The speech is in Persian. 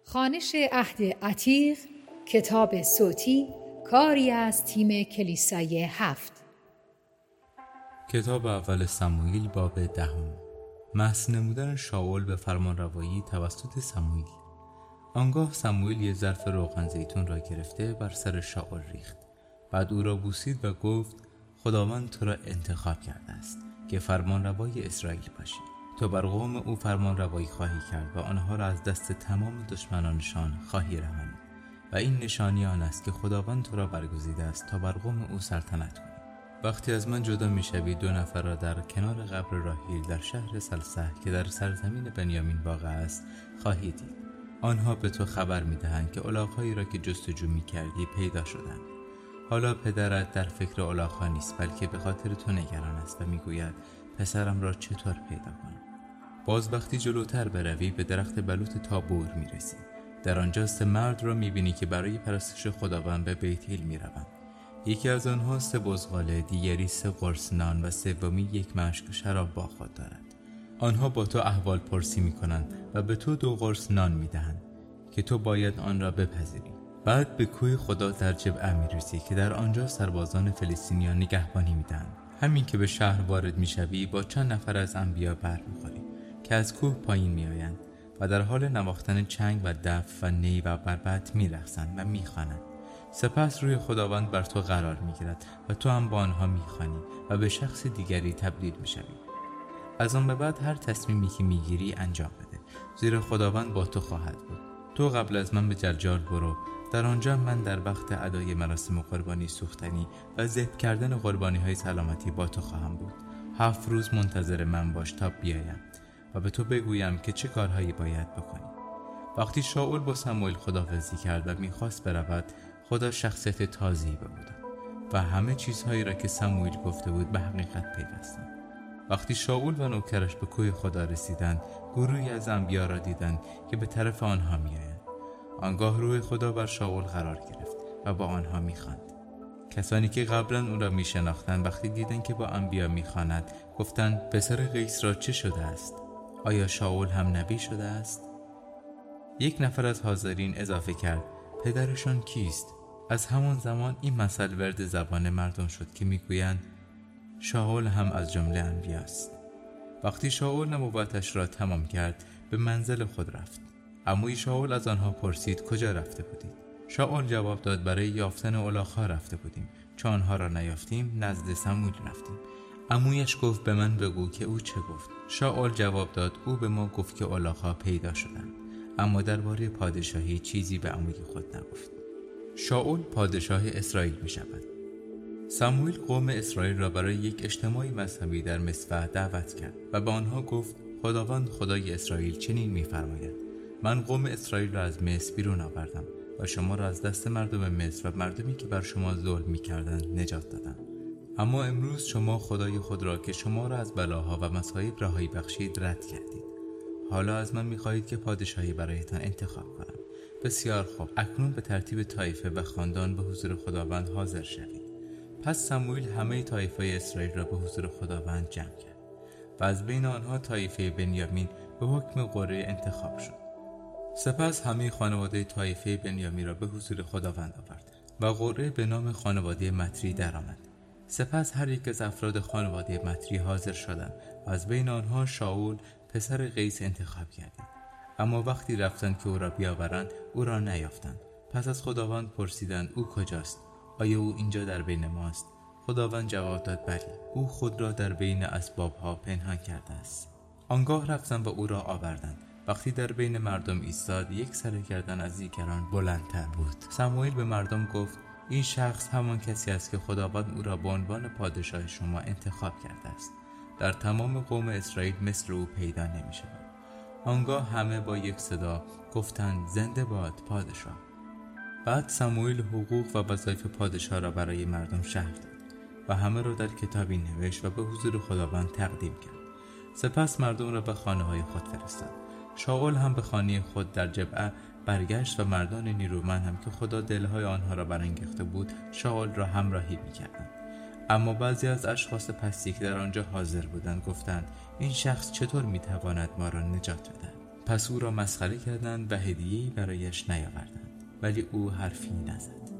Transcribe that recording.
خوانش عهد عتیق، کتاب صوتی، کاری از تیم کلیسای 7. کتاب اول سموئیل باب 10. محض نمودن شاول به فرمانروایی توسط سموئیل. آنگاه سموئیل یک ظرف روغن زیتون را گرفته بر سر شاول ریخت. بعد او را بوسید و گفت: خداوند تو را انتخاب کرده است که فرمانروای اسرائیل باشی. تو بر قوم او فرمانروایی خواهی کرد و آنها را از دست تمام دشمنانشان خواهی رهانید. و این نشانی آن است که خداوند تو را برگزیده است تا بر قوم او سلطنت کنی. وقتی از من جدا می‌شوی 2 نفر را در کنار قبر راحیل در شهر سلسه که در سرزمین بنیامین واقع است خواهی دید. آنها به تو خبر می‌دهند که الاغ‌هایی را که جستجو می‌کردی پیدا شدند. حالا پدرت در فکر الاغ‌ها نیست، بلکه به خاطر تو نگران است و می‌گوید پسرم را چطور پیدا کنم. باز وقتی جلوتر بروی به درخت بلوط تابور می‌رسی. در آنجا 3 مرد را می‌بینی که برای پرستش خداوند به بیتیل می‌روند. یکی از آنها 3 بزغاله، دیگری 3 قرص نان و سومی 1 مشک شراب با خود دارد. آنها با تو احوال پرسی می‌کنند و به تو 2 قرص نان می‌دهند که تو باید آن را بپذیری. بعد به کوه خدا در جبعه می‌رسی که در آنجا سربازان فلسطینیان نگهبانی می‌دهند. همین که به شهر وارد می‌شوی با چند نفر از انبیا برمی‌خوری که از کوه پایین می‌آیند و در حال نواختن چنگ و دف و نی و بربط می‌رقصند و می‌خوانند. سپس روی خداوند بر تو قرار می‌گیرد و تو هم با آنها می‌خوانی و به شخص دیگری تبدیل می‌شوی. از آن به بعد هر تصمیمی که می‌گیری انجام بده، زیرا خداوند با تو خواهد بود. تو قبل از من به جلجال برو، در آنجا من در وقت ادای مراسم قربانی سوختنی و ذبح کردن قربانی‌های سلامتی با تو خواهم بود. 7 روز منتظر من باش تا بیایم و به تو بگویم که چه کارهایی باید بکنی. وقتی شاول با سموئیل خداحافظی کرد و می‌خواست برود، خدا شخصیت تازه‌ای به او داد و همه چیزهایی را که سموئیل گفته بود به حقیقت پیوستند. وقتی شاول و نوکرش به کوه خدا رسیدند، گروهی از انبیا را دیدند که به طرف آنها می‌آیند. آنگاه روح خدا بر شاول قرار گرفت و با آنها می‌خواند. کسانی که قبلا او را می‌شناختند وقتی دیدند که با انبیا می‌خواند، گفتند: پسر قیس را چه شده است؟ آیا شاول هم نبی شده است؟ یک نفر از حاضرین اضافه کرد: پدرشان کیست؟ از همان زمان این مثل ورد زبان مردم شد که میگویند شاول هم از جمله انبیاست. وقتی شاول نبوتش را تمام کرد، به منزل خود رفت. عموی شاول از آنها پرسید: کجا رفته بودید؟ شاول جواب داد: برای یافتن الاغ‌ها رفته بودیم. چون آنها را نیافتیم، نزد سموئیل رفتیم. عمویش گفت: به من بگو که او چه گفت. شاول جواب داد: او به ما گفت که الاغ‌ها پیدا شدند، اما درباره پادشاهی چیزی به عموی خود نگفت. شاول پادشاه اسرائیل می شود. سموئیل قوم اسرائیل را برای یک اجتماع مذهبی در مصفا دعوت کرد و به آنها گفت: خداوند خدای اسرائیل چنین می فرماید: من قوم اسرائیل را از مصر بیرون آوردم و شما را از دست مردم مصر و مردمی که بر شما ظلم می کردند نجات دادم. اما امروز شما خدای خود را که شما را از بلاها و مصائب رهایی بخشید رد کردید. حالا از من می‌خواهید که پادشاهی برایتان انتخاب کنم. بسیار خوب، اکنون به ترتیب طایفه و خاندان به حضور خداوند حاضر شوید. پس سموئیل همه طایفه اسرائیل را به حضور خداوند جمع کرد و از بین آنها طایفه بنیامین به حکم قره انتخاب شد. سپس همه خانواده طایفه بنیامین را به حضور خداوند آورد و قره به نام خانواده متری درآمد. سپس هر یک از افراد خانواده متری حاضر شدند و از بین آنها شاول پسر قیس انتخاب کردند. اما وقتی رفتند که او را بیاورند، او را نیافتند. پس از خداوند پرسیدند: او کجاست؟ آیا او اینجا در بین ماست؟ خداوند جواب داد: بلی، او خود را در بین اسبابها پنهان کرده است. آنگاه رفتند و او را آوردند. وقتی در بین مردم ایستاد، یک سرگردن از دیگران بلندتر بود. سموئیل به مردم گفت: این شخص همان کسی است که خداوند او را به عنوان پادشاه شما انتخاب کرده است. در تمام قوم اسرائیل مثل او پیدا نمی شود. آنگاه همه با یک صدا گفتند: زنده باد پادشاه. بعد سموئیل حقوق و وظایف پادشاه را برای مردم شرح داد و همه را در کتابی نوشت و به حضور خداوند تقدیم کرد. سپس مردم را به خانه‌های خود فرستاد. شاول هم به خانه خود در جبعه برگشت و مردان نیرومند هم که خدا دلهای آنها را برانگیخته بود شاول را همراهی می‌کردند. اما بعضی از اشخاص پستی که در آنجا حاضر بودند گفتند: این شخص چطور میتواند ما را نجات بدهد؟ پس او را مسخره کردند و هدیه‌ای برایش نیاوردند، ولی او حرفی نزد.